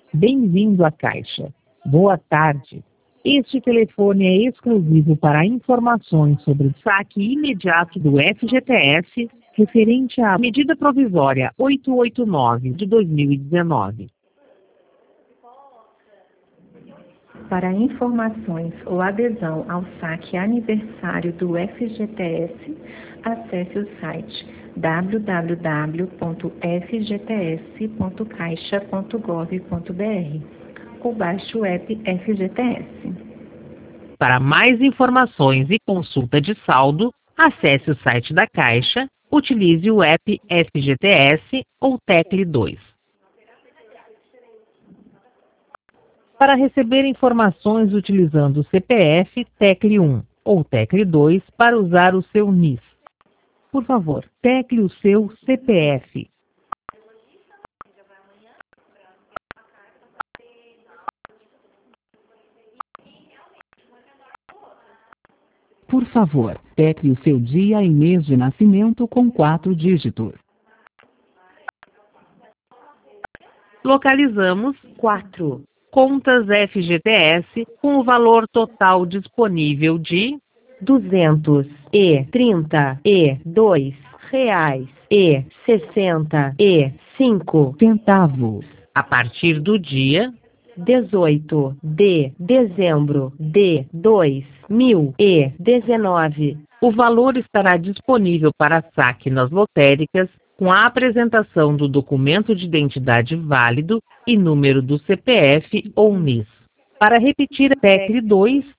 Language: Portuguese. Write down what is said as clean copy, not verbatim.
Bem-vindo à Caixa. Boa tarde. Este telefone é exclusivo para informações sobre o saque imediato do FGTS, referente à medida provisória 889 de 2019. Para informações ou adesão ao saque aniversário do FGTS, acesse o site www.fgts.caixa.gov.br ou baixe o app FGTS. Para mais informações e consulta de saldo, acesse o site da Caixa, utilize o app FGTS ou tecle 2. Para receber informações utilizando o CPF, tecle 1 ou tecle 2 para usar o seu NIS. Por favor, tecle o seu CPF. Por favor, tecle o seu dia e mês de nascimento com 4 dígitos. Localizamos 4 contas FGTS com o valor total disponível de R$ 232,65 a partir do dia 18 de dezembro de 2019. O valor estará disponível para saque nas lotéricas com a apresentação do documento de identidade válido e número do CPF ou NIS. Para repetir, tecle 2